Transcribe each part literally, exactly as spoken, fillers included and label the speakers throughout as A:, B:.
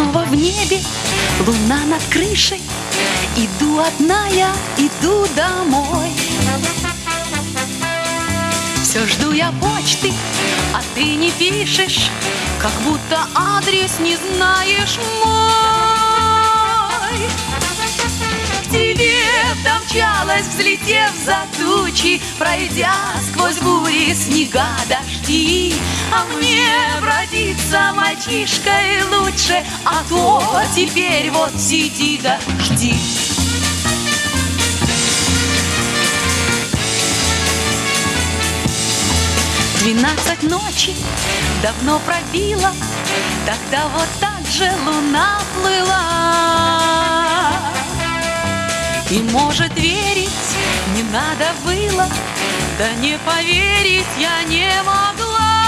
A: снова в небе, луна над крышей. Иду одна я, иду домой. Все жду я почты, а ты не пишешь, как будто адрес не знаешь мой. К тебе домчалась, взлетев за тучи, пройдя сквозь бури, снега, дожди. А мне родиться мальчишкой лучше, а то теперь вот сиди да жди. Двенадцать ночи давно пробила, тогда вот так же луна плыла. И, может, верить не надо было, да не поверить я не могла.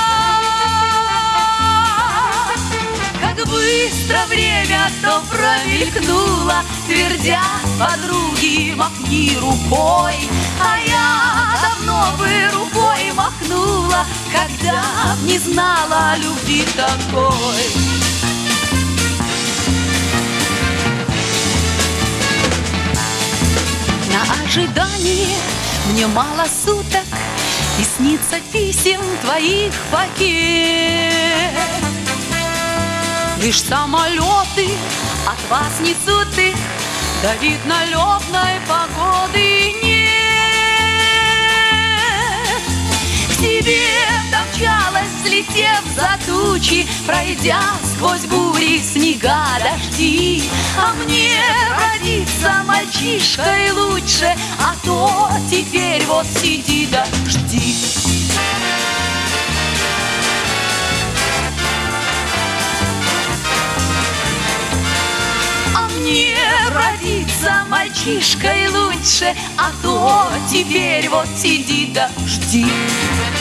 A: Как быстро время то промелькнуло, твердя подруги, махни рукой. А я давно бы рукой махнула, когда б не знала любви такой. На ожидание мне мало суток, и снится писем твоих пакет. Лишь самолеты от вас несут их, да видно летной погоды нет. К тебе домчалась, взлетев за тучи, пройдя сквозь бури, снега, дожди. А мне родиться мальчишкой лучше, а то теперь вот сиди да жди. А мне родиться мальчишкой лучше, а то теперь вот сиди да жди.